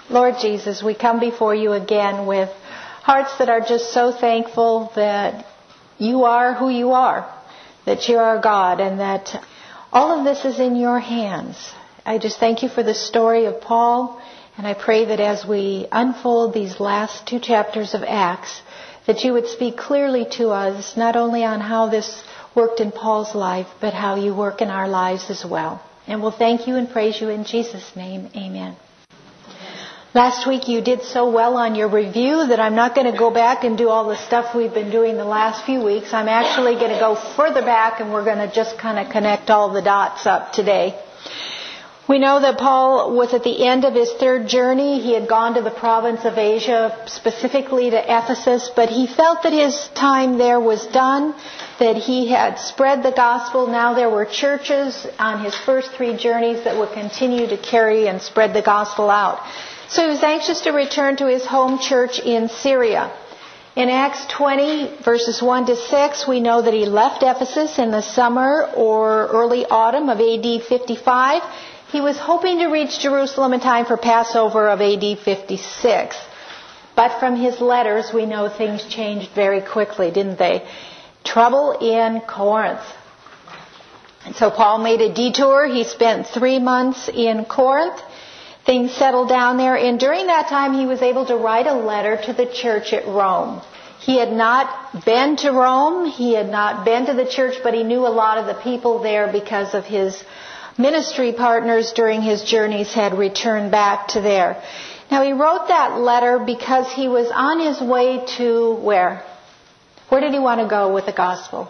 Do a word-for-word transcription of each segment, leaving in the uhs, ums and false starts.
Lord Jesus, we come before you again with hearts that are just so thankful that you are who you are, that you're our God, and that all of this is in your hands. I just thank you for the story of Paul, and I pray that as we unfold these last two chapters of Acts, that you would speak clearly to us, not only on how this worked in Paul's life, but how you work in our lives as well. And we'll thank you and praise you in Jesus' name. Amen. Last week you did so well on your review that I'm not going to go back and do all the stuff we've been doing the last few weeks. I'm actually going to go further back, and we're going to just kind of connect all the dots up today. We know that Paul was at the end of his third journey. He had gone to the province of Asia, specifically to Ephesus, but he felt that his time there was done, that he had spread the gospel. Now there were churches on his first three journeys that would continue to carry and spread the gospel out. So he was anxious to return to his home church in Syria. In Acts twenty, verses one to six, we know that he left Ephesus in the summer or early autumn of A D fifty-five. He was hoping to reach Jerusalem in time for Passover of A D fifty-six. But from his letters, we know things changed very quickly, didn't they? Trouble in Corinth. And so Paul made a detour. He spent three months in Corinth. Things settled down there, and during that time he was able to write a letter to the church at Rome. He had not been to Rome, he had not been to the church, but he knew a lot of the people there because of his ministry partners during his journeys had returned back to there. Now he wrote that letter because he was on his way to where? Where did he want to go with the gospel?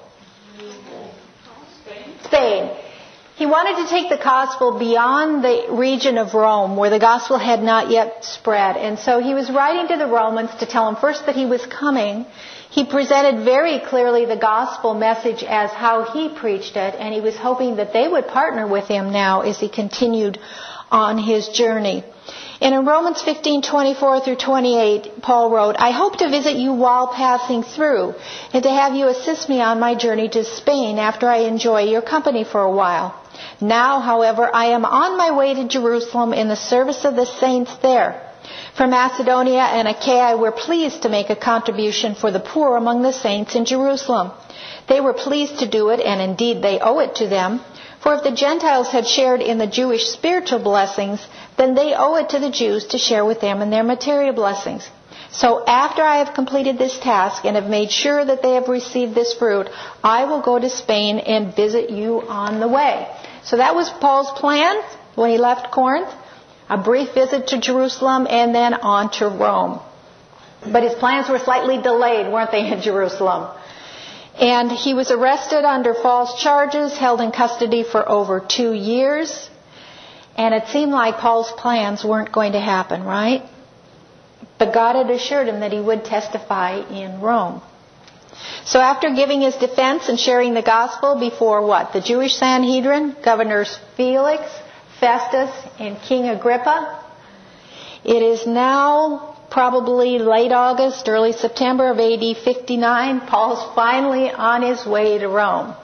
Spain. Spain. He wanted to take the gospel beyond the region of Rome, where the gospel had not yet spread. And so he was writing to the Romans to tell them first that he was coming. He presented very clearly the gospel message as how he preached it, and he was hoping that they would partner with him now as he continued on his journey. And in Romans fifteen, twenty-four through twenty-eight, Paul wrote, I hope to visit you while passing through, and to have you assist me on my journey to Spain after I enjoy your company for a while. Now, however, I am on my way to Jerusalem in the service of the saints there. From Macedonia and Achaia were pleased to make a contribution for the poor among the saints in Jerusalem. They were pleased to do it, and indeed they owe it to them. For if the Gentiles had shared in the Jewish spiritual blessings, then they owe it to the Jews to share with them in their material blessings. So after I have completed this task and have made sure that they have received this fruit, I will go to Spain and visit you on the way. So that was Paul's plan when he left Corinth. A brief visit to Jerusalem and then on to Rome. But his plans were slightly delayed, weren't they, in Jerusalem? And he was arrested under false charges, held in custody for over two years. And it seemed like Paul's plans weren't going to happen, right? But God had assured him that he would testify in Rome. So after giving his defense and sharing the gospel before what? The Jewish Sanhedrin, Governors Felix, Festus, and King Agrippa, it is now probably late August, early September of A D fifty-nine. Paul's finally on his way to Rome.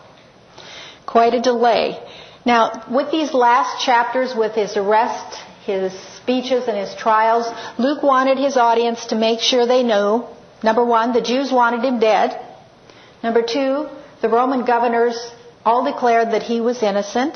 Quite a delay. Now, with these last chapters, with his arrest, his speeches, and his trials, Luke wanted his audience to make sure they knew, number one, the Jews wanted him dead. Number two, the Roman governors all declared that he was innocent.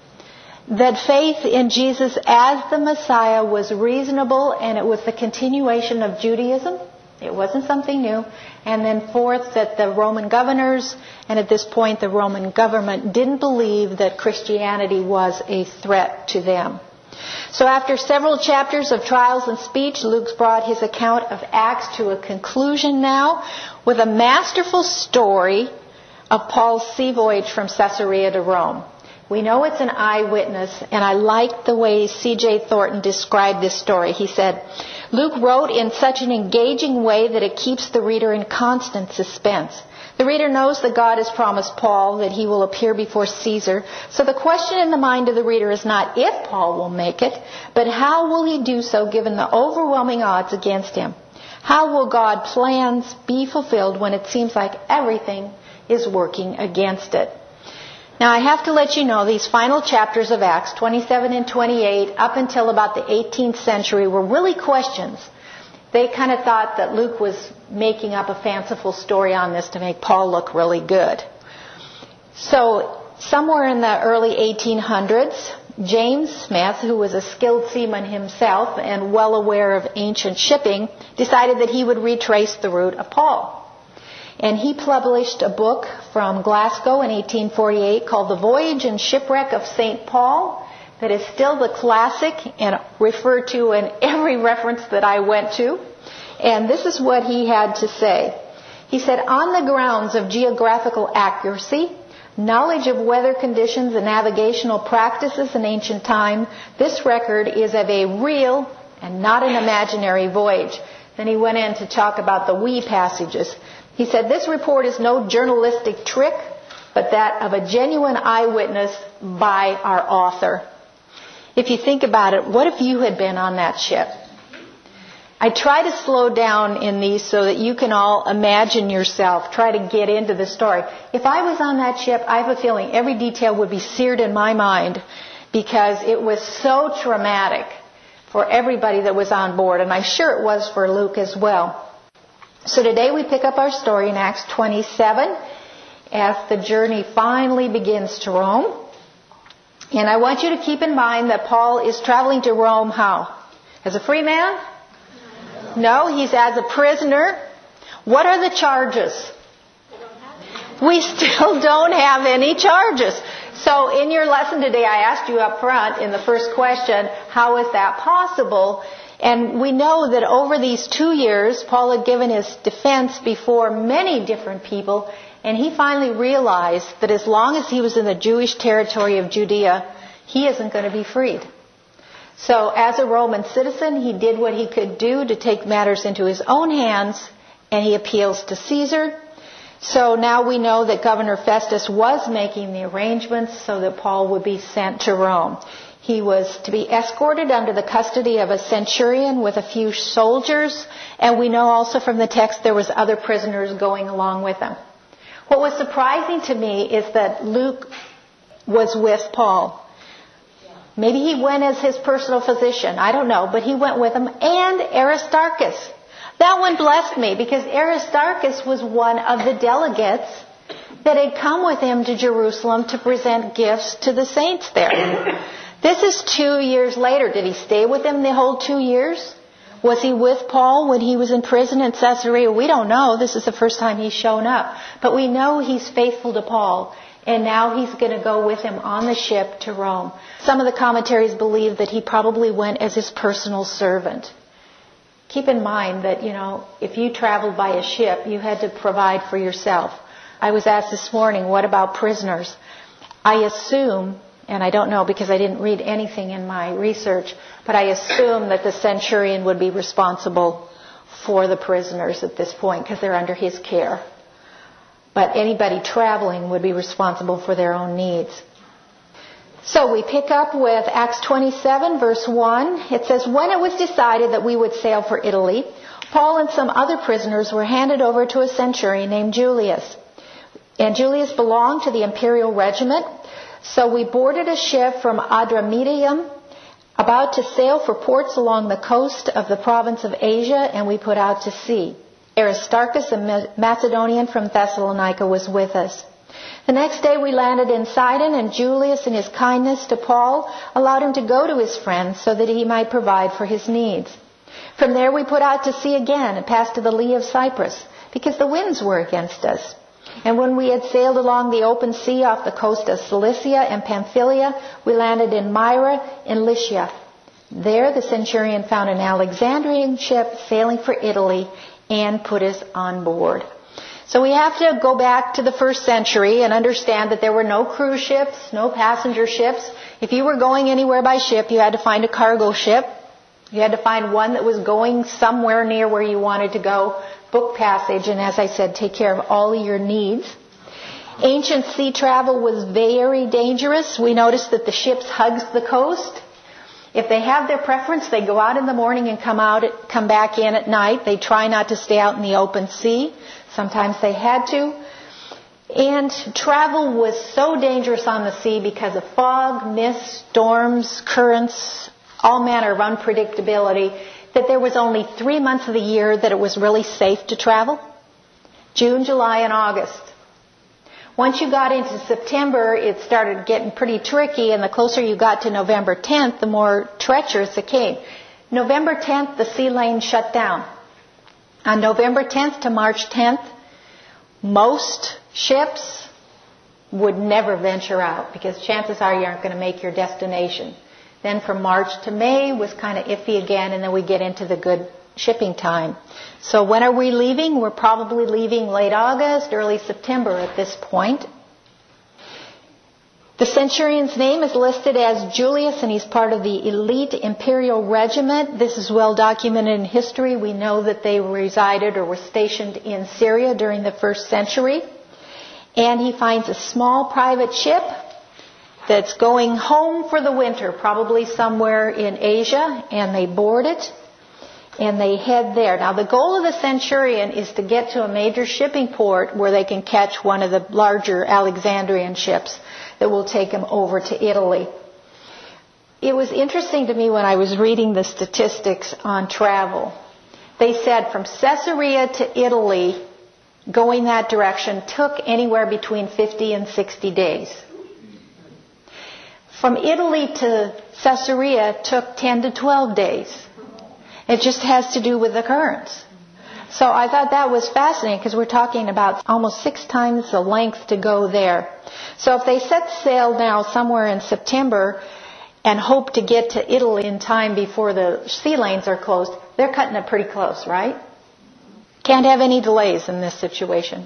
That faith in Jesus as the Messiah was reasonable, and it was the continuation of Judaism. It wasn't something new. And then fourth, that the Roman governors, and at this point the Roman government, didn't believe that Christianity was a threat to them. So after several chapters of trials and speech, Luke's brought his account of Acts to a conclusion now with a masterful story of Paul's sea voyage from Caesarea to Rome. We know it's an eyewitness, and I like the way C J Thornton described this story. He said, Luke wrote in such an engaging way that it keeps the reader in constant suspense. The reader knows that God has promised Paul that he will appear before Caesar. So the question in the mind of the reader is not if Paul will make it, but how will he do so given the overwhelming odds against him? How will God's plans be fulfilled when it seems like everything is working against it? Now I have to let you know these final chapters of Acts, twenty-seven and twenty-eight, up until about the eighteenth century, were really questions. They kind of thought that Luke was making up a fanciful story on this to make Paul look really good. So somewhere in the early eighteen hundreds, James Smith, who was a skilled seaman himself and well aware of ancient shipping, decided that he would retrace the route of Paul. And he published a book from Glasgow in eighteen forty-eight called The Voyage and Shipwreck of Saint Paul that is still the classic and referred to in every reference that I went to. And this is what he had to say. He said, on the grounds of geographical accuracy, knowledge of weather conditions and navigational practices in ancient time, this record is of a real and not an imaginary voyage. Then he went in to talk about the we passages. He said, this report is no journalistic trick, but that of a genuine eyewitness by our author. If you think about it, what if you had been on that ship? I try to slow down in these so that you can all imagine yourself, try to get into the story. If I was on that ship, I have a feeling every detail would be seared in my mind because it was so traumatic for everybody that was on board, and I'm sure it was for Luke as well. So today we pick up our story in Acts twenty-seven as the journey finally begins to Rome. And I want you to keep in mind that Paul is traveling to Rome how? As a free man? No, he's as a prisoner. What are the charges? We still don't have any charges. So in your lesson today, I asked you up front in the first question, how is that possible? And we know that over these two years, Paul had given his defense before many different people, and he finally realized that as long as he was in the Jewish territory of Judea, he isn't going to be freed. So as a Roman citizen, he did what he could do to take matters into his own hands, and he appeals to Caesar. So now we know that Governor Festus was making the arrangements so that Paul would be sent to Rome. He was to be escorted under the custody of a centurion with a few soldiers, and we know also from the text there was other prisoners going along with him. What was surprising to me is that Luke was with Paul. Maybe he went as his personal physician, I don't know, but he went with him, and Aristarchus. That one blessed me because Aristarchus was one of the delegates that had come with him to Jerusalem to present gifts to the saints there. This is two years later. Did he stay with him the whole two years? Was he with Paul when he was in prison in Caesarea? We don't know. This is the first time he's shown up. But we know he's faithful to Paul. And now he's going to go with him on the ship to Rome. Some of the commentaries believe that he probably went as his personal servant. Keep in mind that, you know, if you traveled by a ship, you had to provide for yourself. I was asked this morning, what about prisoners? I assume, and I don't know because I didn't read anything in my research, but I assume that the centurion would be responsible for the prisoners at this point because they're under his care. But anybody traveling would be responsible for their own needs. So we pick up with Acts twenty-seven, verse one. It says, when it was decided that we would sail for Italy, Paul and some other prisoners were handed over to a centurion named Julius. And Julius belonged to the imperial regiment. So we boarded a ship from Adramyttium, about to sail for ports along the coast of the province of Asia, and we put out to sea. Aristarchus, a Macedonian from Thessalonica, was with us. The next day we landed in Sidon, and Julius, in his kindness to Paul, allowed him to go to his friends so that he might provide for his needs. From there we put out to sea again and passed to the lee of Cyprus, because the winds were against us. And when we had sailed along the open sea off the coast of Cilicia and Pamphylia, we landed in Myra in Lycia. There the centurion found an Alexandrian ship sailing for Italy and put us on board. So we have to go back to the first century and understand that there were no cruise ships, no passenger ships. If you were going anywhere by ship, you had to find a cargo ship. You had to find one that was going somewhere near where you wanted to go, book passage, and as I said, take care of all of your needs. Ancient sea travel was very dangerous. We noticed that the ships hugged the coast. If they have their preference, they go out in the morning and come out, come back in at night. They try not to stay out in the open sea. Sometimes they had to. And travel was so dangerous on the sea because of fog, mist, storms, currents, all manner of unpredictability, that there was only three months of the year that it was really safe to travel. June, July, and August. Once you got into September, it started getting pretty tricky, and the closer you got to November tenth, the more treacherous it came. November tenth, the sea lane shut down. On November tenth to March tenth, most ships would never venture out because chances are you aren't going to make your destination. Then from March to May was kind of iffy again, and then we get into the good shipping time. So when are we leaving? We're probably leaving late August, early September at this point. The centurion's name is listed as Julius, and he's part of the elite imperial regiment. This is well documented in history. We know that they resided or were stationed in Syria during the first century. And he finds a small private ship that's going home for the winter, probably somewhere in Asia, and they board it, and they head there. Now, the goal of the centurion is to get to a major shipping port where they can catch one of the larger Alexandrian ships that will take them over to Italy. It was interesting to me when I was reading the statistics on travel. They said from Caesarea to Italy, going that direction took anywhere between fifty and sixty days. From Italy to Caesarea took ten to twelve days. It just has to do with the currents. So I thought that was fascinating because we're talking about almost six times the length to go there. So if they set sail now somewhere in September and hope to get to Italy in time before the sea lanes are closed, they're cutting it pretty close, right? Can't have any delays in this situation.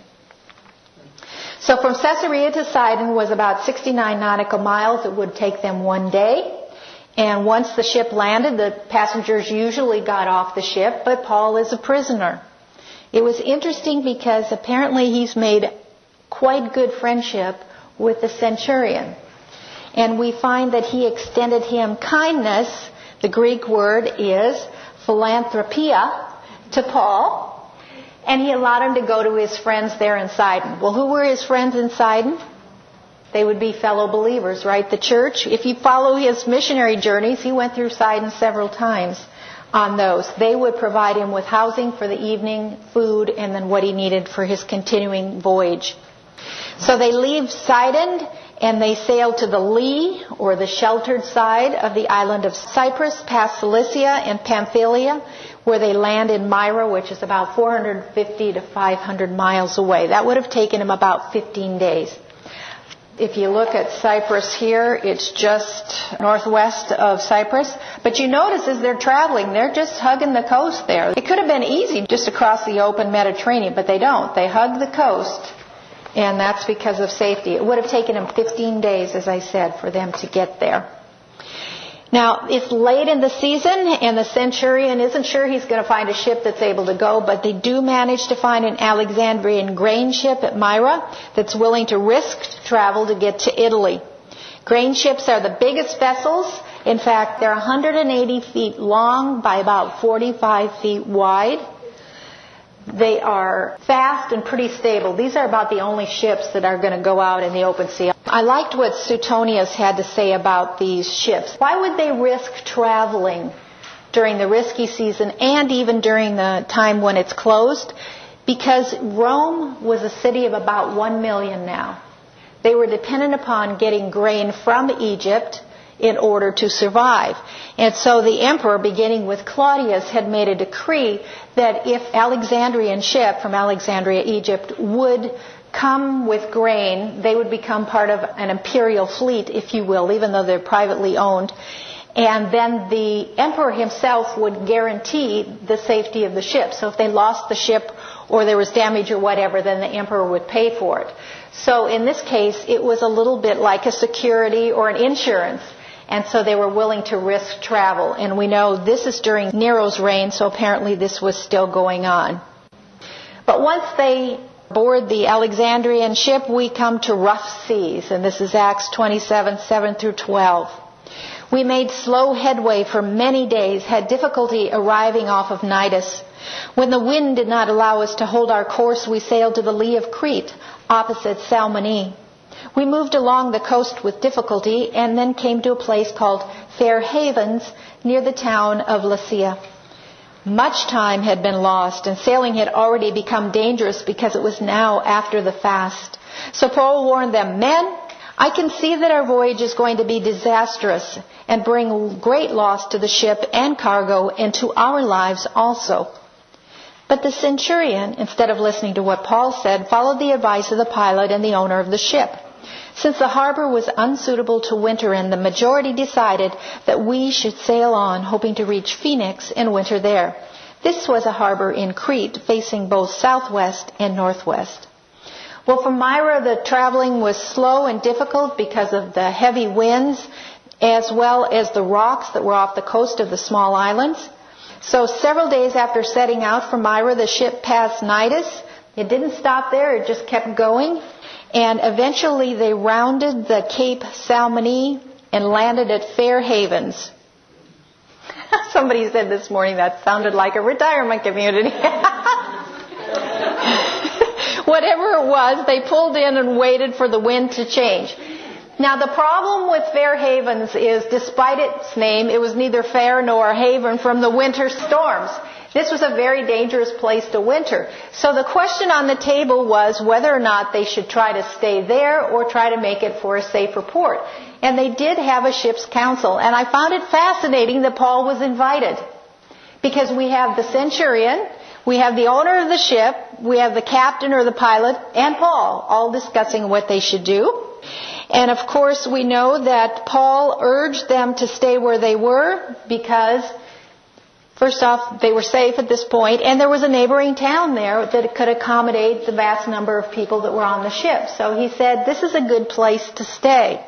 So from Caesarea to Sidon was about sixty-nine nautical miles. It would take them one day. And once the ship landed, the passengers usually got off the ship, but Paul is a prisoner. It was interesting because apparently he's made quite good friendship with the centurion. And we find that he extended him kindness. The Greek word is philanthropia to Paul. And he allowed him to go to his friends there in Sidon. Well, who were his friends in Sidon? They would be fellow believers, right? The church. If you follow his missionary journeys, he went through Sidon several times on those. They would provide him with housing for the evening, food, and then what he needed for his continuing voyage. So they leave Sidon and they sail to the lee, or the sheltered side of the island of Cyprus, past Cilicia and Pamphylia, where they land in Myra, which is about four hundred fifty to five hundred miles away. That would have taken him about fifteen days. If you look at Cyprus here, it's just northwest of Cyprus. But you notice as they're traveling, they're just hugging the coast there. It could have been easy just to cross the open Mediterranean, but they don't. They hug the coast, and that's because of safety. It would have taken them fifteen days, as I said, for them to get there. Now, it's late in the season, and the centurion isn't sure he's going to find a ship that's able to go, but they do manage to find an Alexandrian grain ship at Myra that's willing to risk travel to get to Italy. Grain ships are the biggest vessels. In fact, they're one hundred eighty feet long by about forty-five feet wide. They are fast and pretty stable. These are about the only ships that are going to go out in the open sea. I liked what Suetonius had to say about these ships. Why would they risk traveling during the risky season and even during the time when it's closed? Because Rome was a city of about one million now. They were dependent upon getting grain from Egypt in order to survive. And so the emperor, beginning with Claudius, had made a decree that if Alexandrian ship from Alexandria, Egypt, would come with grain, they would become part of an imperial fleet, if you will, even though they're privately owned. And then the emperor himself would guarantee the safety of the ship. So if they lost the ship or there was damage or whatever, then the emperor would pay for it. So in this case, it was a little bit like a security or an insurance. And so they were willing to risk travel. And we know this is during Nero's reign, so apparently this was still going on. But once they board the Alexandrian ship, we come to rough seas. And this is Acts twenty-seven, seven through twelve. We made slow headway for many days, had difficulty arriving off of Cnidus. When the wind did not allow us to hold our course, we sailed to the lee of Crete, opposite Salmone. We moved along the coast with difficulty and then came to a place called Fair Havens near the town of Lasea. Much time had been lost and sailing had already become dangerous because it was now after the fast. So Paul warned them, "Men, I can see that our voyage is going to be disastrous and bring great loss to the ship and cargo and to our lives also." But the centurion, instead of listening to what Paul said, followed the advice of the pilot and the owner of the ship. Since the harbor was unsuitable to winter in, the majority decided that we should sail on, hoping to reach Phoenix and winter there. This was a harbor in Crete, facing both southwest and northwest. Well, from Myra, the traveling was slow and difficult because of the heavy winds, as well as the rocks that were off the coast of the small islands. So several days after setting out from Myra, the ship passed Cnidus. It didn't stop there, it just kept going. And eventually they rounded the Cape Salmone and landed at Fair Havens. Somebody said this morning that sounded like a retirement community. Whatever it was, they pulled in and waited for the wind to change. Now the problem with Fair Havens is, despite its name, it was neither fair nor a haven from the winter storms. This was a very dangerous place to winter. So the question on the table was whether or not they should try to stay there or try to make it for a safer port. And they did have a ship's council. And I found it fascinating that Paul was invited. Because we have the centurion, we have the owner of the ship, we have the captain or the pilot, and Paul, all discussing what they should do. And of course we know that Paul urged them to stay where they were because, first off, they were safe at this point, and there was a neighboring town there that could accommodate the vast number of people that were on the ship. So he said, this is a good place to stay.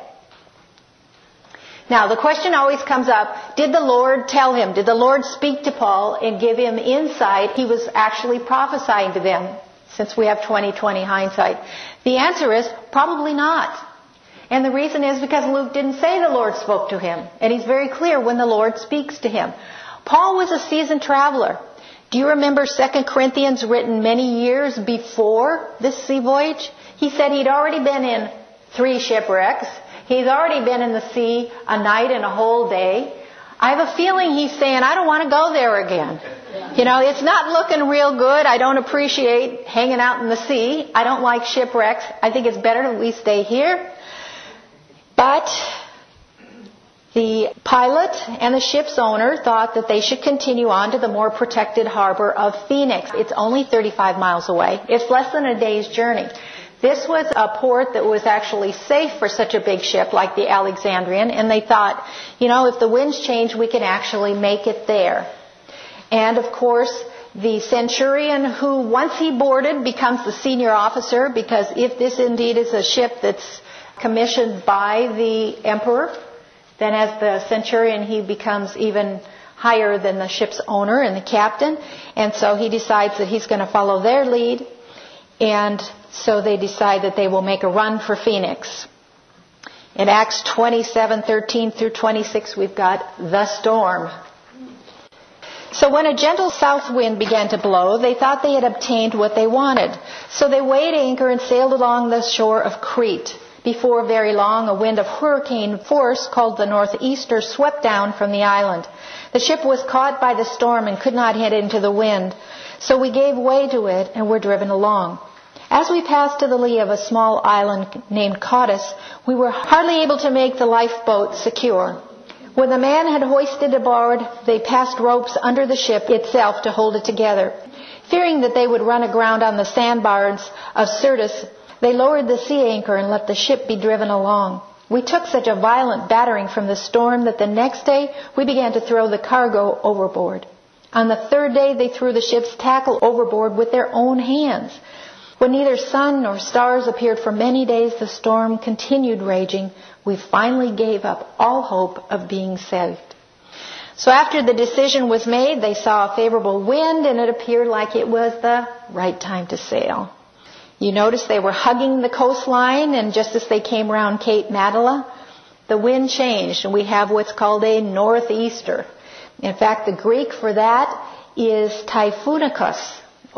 Now, the question always comes up, did the Lord tell him? Did the Lord speak to Paul and give him insight? He was actually prophesying to them, since we have twenty twenty hindsight. The answer is, probably not. And the reason is because Luke didn't say the Lord spoke to him. And he's very clear when the Lord speaks to him. Paul was a seasoned traveler. Do you remember Second Corinthians, written many years before this sea voyage? He said he'd already been in three shipwrecks. He's already been in the sea a night and a whole day. I have a feeling he's saying, I don't want to go there again. You know, it's not looking real good. I don't appreciate hanging out in the sea. I don't like shipwrecks. I think it's better that we stay here. But the pilot and the ship's owner thought that they should continue on to the more protected harbor of Phoenix. It's only thirty-five miles away. It's less than a day's journey. This was a port that was actually safe for such a big ship like the Alexandrian, and they thought, you know, if the winds change, we can actually make it there. And of course, the centurion, who once he boarded becomes the senior officer, because if this indeed is a ship that's commissioned by the emperor, then as the centurion he becomes even higher than the ship's owner and the captain. And so he decides that he's going to follow their lead. And so they decide that they will make a run for Phoenix. In Acts twenty-seven, thirteen through twenty-six, we've got the storm. So when a gentle south wind began to blow, they thought they had obtained what they wanted. So they weighed anchor and sailed along the shore of Crete. Before very long, a wind of hurricane force called the northeaster swept down from the island. The ship was caught by the storm and could not head into the wind. So we gave way to it and were driven along. As we passed to the lee of a small island named Caudas, we were hardly able to make the lifeboat secure. When the man had hoisted aboard, they passed ropes under the ship itself to hold it together. Fearing that they would run aground on the sandbars of Syrtis, they lowered the sea anchor and let the ship be driven along. We took such a violent battering from the storm that the next day we began to throw the cargo overboard. On the third day they threw the ship's tackle overboard with their own hands. When neither sun nor stars appeared for many days, the storm continued raging. We finally gave up all hope of being saved. So after the decision was made, they saw a favorable wind and it appeared like it was the right time to sail. You notice they were hugging the coastline, and just as they came around Cape Madala, the wind changed and we have what's called a northeaster. In fact, the Greek for that is typhonicus,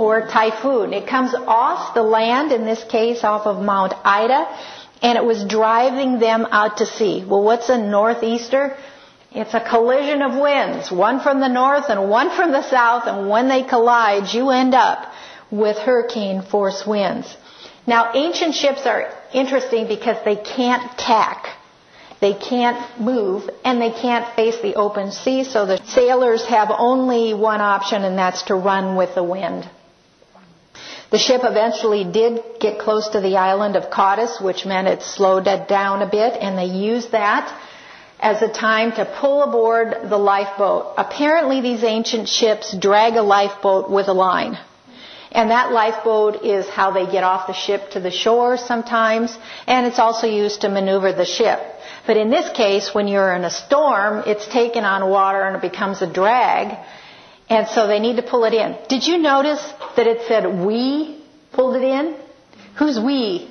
or typhoon. It comes off the land, in this case off of Mount Ida, and it was driving them out to sea. Well, what's a northeaster? It's a collision of winds, one from the north and one from the south, and when they collide, you end up with hurricane force winds. Now, ancient ships are interesting because they can't tack. They can't move, and they can't face the open sea, so the sailors have only one option, and that's to run with the wind. The ship eventually did get close to the island of Cauda, which meant it slowed it down a bit, and they used that as a time to pull aboard the lifeboat. Apparently, these ancient ships drag a lifeboat with a line. And that lifeboat is how they get off the ship to the shore sometimes, and it's also used to maneuver the ship. But in this case, when you're in a storm, it's taken on water and it becomes a drag, and so they need to pull it in. Did you notice that it said we pulled it in? Who's we?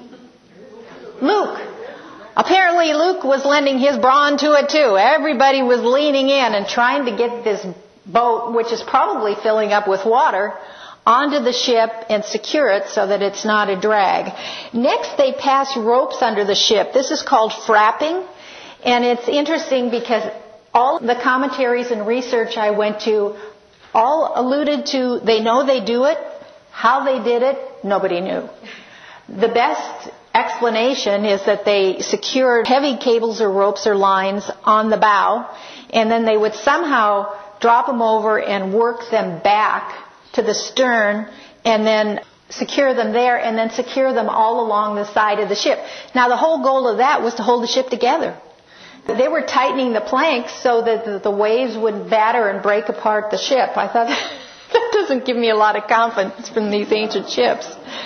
Luke. Apparently Luke was lending his brawn to it too. Everybody was leaning in and trying to get this boat, which is probably filling up with water, onto the ship and secure it so that it's not a drag. Next, they pass ropes under the ship. This is called frapping, and it's interesting because all the commentaries and research I went to all alluded to, they know they do it. How they did it, nobody knew. The best explanation is that they secured heavy cables or ropes or lines on the bow, and then they would somehow drop them over and work them back to the stern, and then secure them there, and then secure them all along the side of the ship. Now, the whole goal of that was to hold the ship together. They were tightening the planks so that the waves wouldn't batter and break apart the ship. I thought, that doesn't give me a lot of confidence from these ancient ships.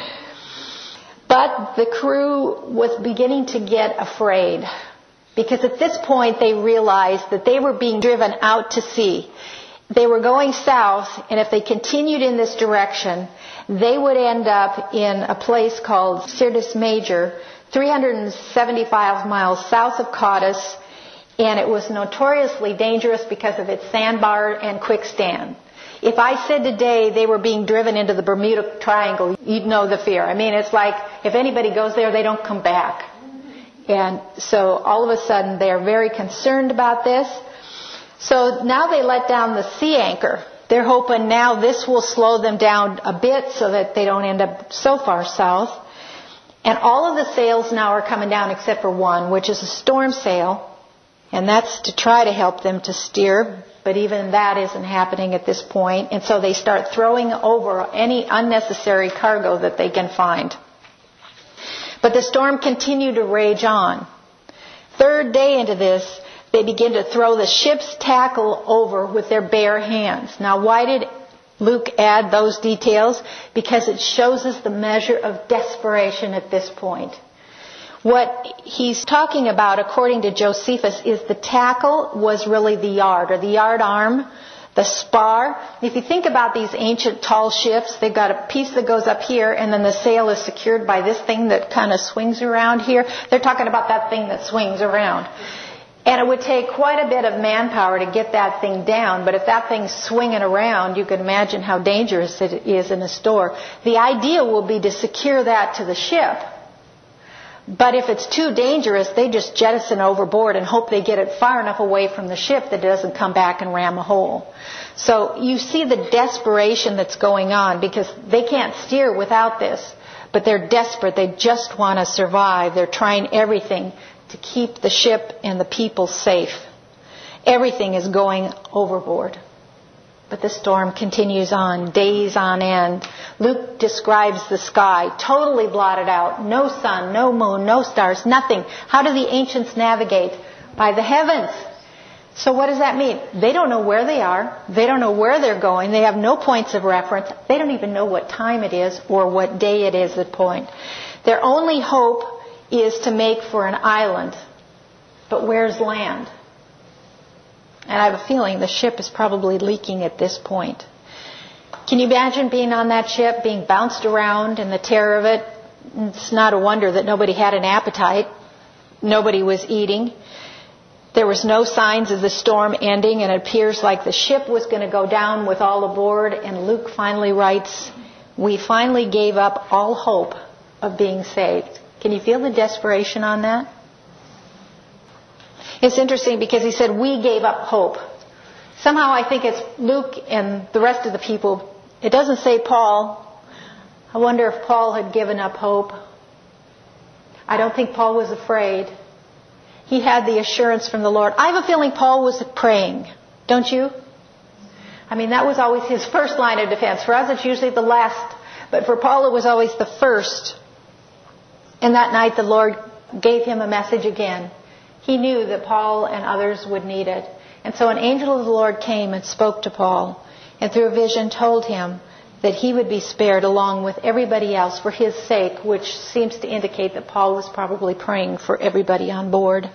But the crew was beginning to get afraid, because at this point they realized that they were being driven out to sea. They were going south, and if they continued in this direction, they would end up in a place called Syrtis Major, three hundred seventy-five miles south of Cauda, and it was notoriously dangerous because of its sandbar and quicksand. If I said today they were being driven into the Bermuda Triangle, you'd know the fear. I mean, it's like if anybody goes there, they don't come back. And so all of a sudden they are very concerned about this. So now they let down the sea anchor. They're hoping now this will slow them down a bit so that they don't end up so far south. And all of the sails now are coming down except for one, which is a storm sail. And that's to try to help them to steer. But even that isn't happening at this point. And so they start throwing over any unnecessary cargo that they can find. But the storm continued to rage on. Third day into this, they begin to throw the ship's tackle over with their bare hands. Now, why did Luke add those details? Because it shows us the measure of desperation at this point. What he's talking about, according to Josephus, is the tackle was really the yard, or the yard arm, the spar. If you think about these ancient tall ships, they've got a piece that goes up here, and then the sail is secured by this thing that kind of swings around here. They're talking about that thing that swings around. And it would take quite a bit of manpower to get that thing down, but if that thing's swinging around, you can imagine how dangerous it is in a storm. The idea will be to secure that to the ship. But if it's too dangerous, they just jettison overboard and hope they get it far enough away from the ship that it doesn't come back and ram a hole. So you see the desperation that's going on, because they can't steer without this. But they're desperate. They just want to survive. They're trying everything to keep the ship and the people safe. Everything is going overboard. But the storm continues on, days on end. Luke describes the sky totally blotted out. No sun, no moon, no stars, nothing. How do the ancients navigate? By the heavens. So what does that mean? They don't know where they are. They don't know where they're going. They have no points of reference. They don't even know what time it is or what day it is at point. Their only hope is to make for an island. But where's land? And I have a feeling the ship is probably leaking at this point. Can you imagine being on that ship, being bounced around, and the terror of it? It's not a wonder that nobody had an appetite. Nobody was eating. There was no signs of the storm ending, and it appears like the ship was going to go down with all aboard. And Luke finally writes, we finally gave up all hope of being saved. Can you feel the desperation on that? It's interesting because he said, we gave up hope. Somehow I think it's Luke and the rest of the people. It doesn't say Paul. I wonder if Paul had given up hope. I don't think Paul was afraid. He had the assurance from the Lord. I have a feeling Paul was praying. Don't you? I mean, that was always his first line of defense. For us, it's usually the last. But for Paul, it was always the first. And that night, the Lord gave him a message again. He knew that Paul and others would need it. And so an angel of the Lord came and spoke to Paul, and through a vision told him that he would be spared along with everybody else for his sake, which seems to indicate that Paul was probably praying for everybody on board.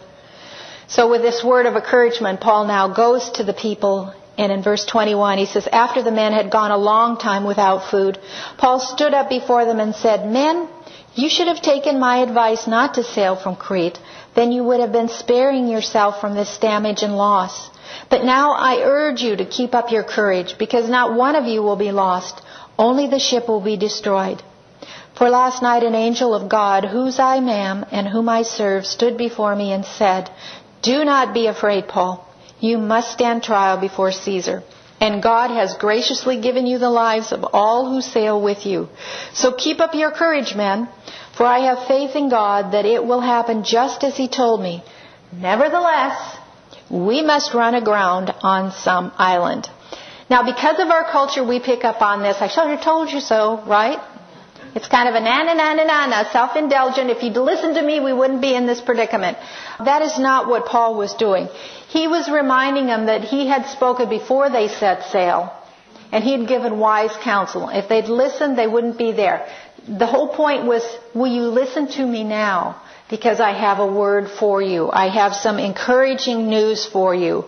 So with this word of encouragement, Paul now goes to the people, and in verse twenty-one he says, after the men had gone a long time without food, Paul stood up before them and said, men, you should have taken my advice not to sail from Crete. Then you would have been sparing yourself from this damage and loss. But now I urge you to keep up your courage, because not one of you will be lost. Only the ship will be destroyed. For last night an angel of God, whose I am and whom I serve, stood before me and said, do not be afraid, Paul. You must stand trial before Caesar. And God has graciously given you the lives of all who sail with you. So keep up your courage, men, for I have faith in God that it will happen just as He told me. Nevertheless, we must run aground on some island. Now, because of our culture, we pick up on this. I should have told you so, right? It's kind of a na-na-na-na-na, self-indulgent. If you'd listened to me, we wouldn't be in this predicament. That is not what Paul was doing. He was reminding them that he had spoken before they set sail, and he had given wise counsel. If they'd listened, they wouldn't be there. The whole point was, will you listen to me now? Because I have a word for you. I have some encouraging news for you,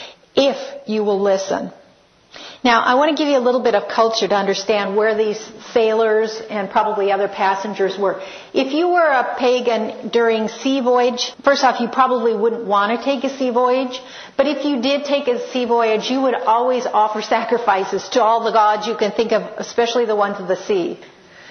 if you will listen. Now, I want to give you a little bit of culture to understand where these sailors and probably other passengers were. If you were a pagan during sea voyage, first off, you probably wouldn't want to take a sea voyage. But if you did take a sea voyage, you would always offer sacrifices to all the gods you can think of, especially the ones of the sea.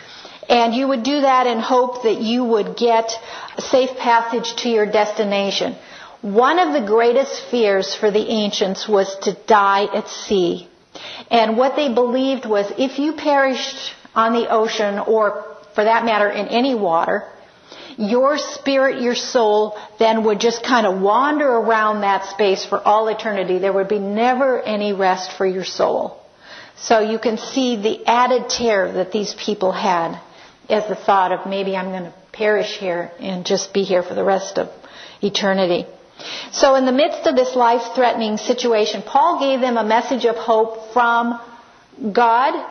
And you would do that in hope that you would get safe passage to your destination. One of the greatest fears for the ancients was to die at sea. And what they believed was if you perished on the ocean, or for that matter in any water, your spirit, your soul, then would just kind of wander around that space for all eternity. There would be never any rest for your soul. So you can see the added terror that these people had as the thought of maybe I'm going to perish here and just be here for the rest of eternity. So in the midst of this life-threatening situation, Paul gave them a message of hope from God,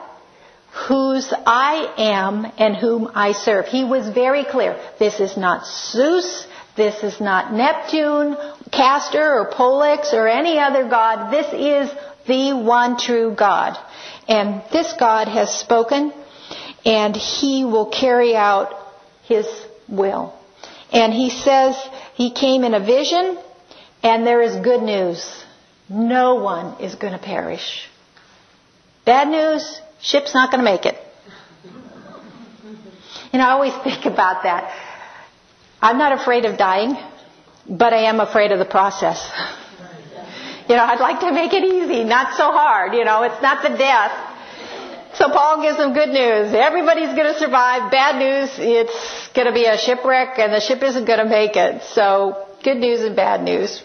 whose I am and whom I serve. He was very clear. This is not Zeus. This is not Neptune, Castor, or Pollux, or any other god. This is the one true God. And this God has spoken, and He will carry out His will. And He says He came in a vision, and there is good news. No one is going to perish. Bad news, ship's not going to make it. And I always think about that. I'm not afraid of dying, but I am afraid of the process. You know, I'd like to make it easy, not so hard. You know, it's not the death. So Paul gives them good news. Everybody's going to survive. Bad news, it's going to be a shipwreck and the ship isn't going to make it. So good news and bad news.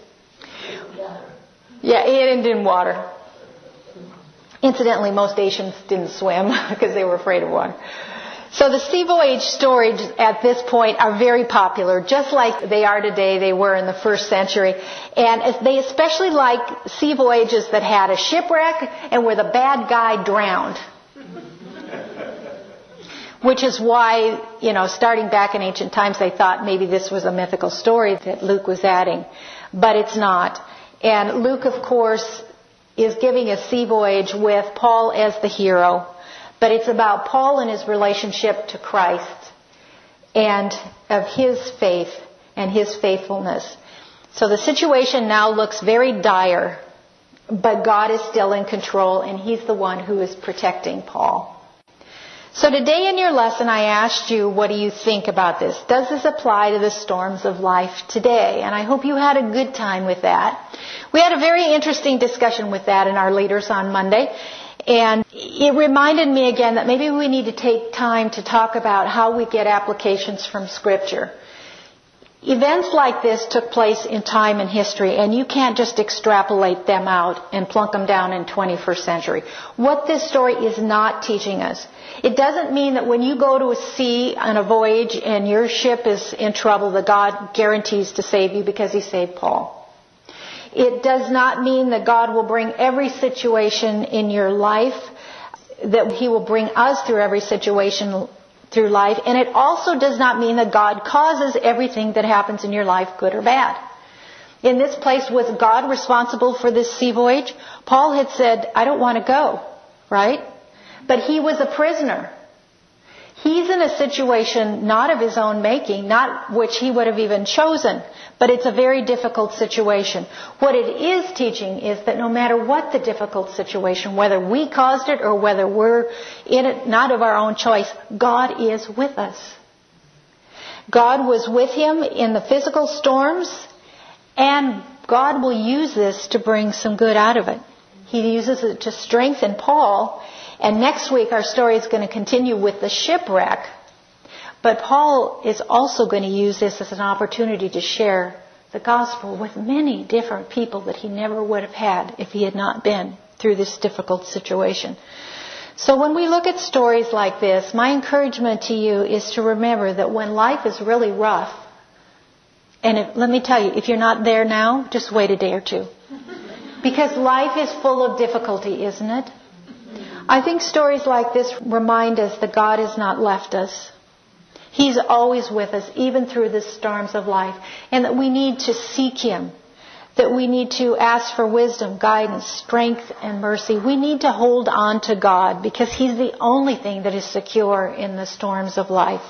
Yeah, it ended in water. Incidentally, most Asians didn't swim because they were afraid of water. So the sea voyage stories at this point are very popular, just like they are today, they were in the first century. And they especially like sea voyages that had a shipwreck and where the bad guy drowned. Which is why, you know, starting back in ancient times, they thought maybe this was a mythical story that Luke was adding. But it's not. And Luke, of course, is giving a sea voyage with Paul as the hero. But it's about Paul and his relationship to Christ and of his faith and his faithfulness. So the situation now looks very dire, but God is still in control, and He's the one who is protecting Paul. So today in your lesson, I asked you, what do you think about this? Does this apply to the storms of life today? And I hope you had a good time with that. We had a very interesting discussion with that in our leaders on Monday. And it reminded me again that maybe we need to take time to talk about how we get applications from Scripture. Events like this took place in time and history, and you can't just extrapolate them out and plunk them down in twenty-first century. What this story is not teaching us, it doesn't mean that when you go to a sea on a voyage and your ship is in trouble, that God guarantees to save you because He saved Paul. It does not mean that God will bring every situation in your life, that He will bring us through every situation through life. And it also does not mean that God causes everything that happens in your life, good or bad. In this place, was God responsible for this sea voyage? Paul had said, I don't want to go, right? But he was a prisoner. He's in a situation not of his own making, not which he would have even chosen, but it's a very difficult situation. What it is teaching is that no matter what the difficult situation, whether we caused it or whether we're in it not of our own choice, God is with us. God was with him in the physical storms, and God will use this to bring some good out of it. He uses it to strengthen Paul. And next week our story is going to continue with the shipwreck. But Paul is also going to use this as an opportunity to share the gospel with many different people that he never would have had if he had not been through this difficult situation. So when we look at stories like this, my encouragement to you is to remember that when life is really rough, and if, let me tell you, if you're not there now, just wait a day or two. Because life is full of difficulty, isn't it? I think stories like this remind us that God has not left us. He's always with us, even through the storms of life. And that we need to seek Him. That we need to ask for wisdom, guidance, strength, and mercy. We need to hold on to God because He's the only thing that is secure in the storms of life.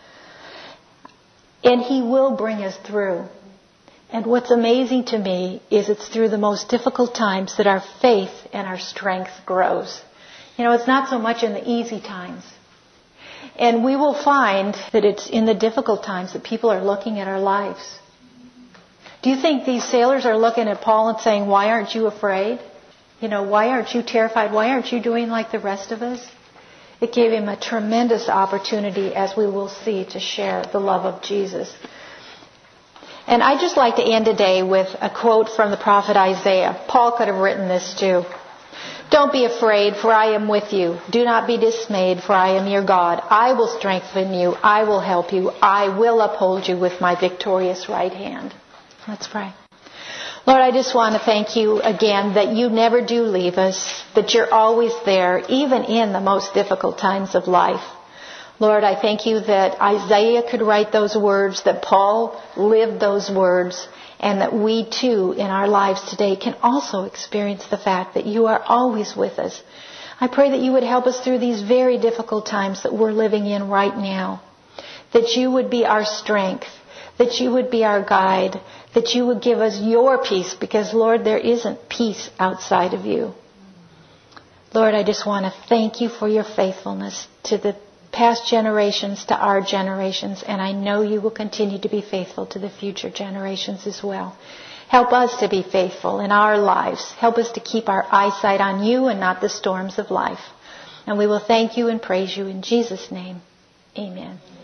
And He will bring us through. And what's amazing to me is it's through the most difficult times that our faith and our strength grows. You know, it's not so much in the easy times. And we will find that it's in the difficult times that people are looking at our lives. Do you think these sailors are looking at Paul and saying, why aren't you afraid? You know, why aren't you terrified? Why aren't you doing like the rest of us? It gave him a tremendous opportunity, as we will see, to share the love of Jesus. And I'd just like to end today with a quote from the prophet Isaiah. Paul could have written this too. Don't be afraid, for I am with you. Do not be dismayed, for I am your God. I will strengthen you. I will help you. I will uphold you with my victorious right hand. Let's pray. Lord, I just want to thank you again that you never do leave us, that you're always there, even in the most difficult times of life. Lord, I thank you that Isaiah could write those words, that Paul lived those words, and that we too in our lives today can also experience the fact that you are always with us. I pray that you would help us through these very difficult times that we're living in right now. That you would be our strength. That you would be our guide. That you would give us your peace, because Lord, there isn't peace outside of you. Lord, I just want to thank you for your faithfulness to the past generations, to our generations, and I know you will continue to be faithful to the future generations as well. Help us to be faithful in our lives. Help us to keep our eyesight on you and not the storms of life. And we will thank you and praise you in Jesus' name. Amen.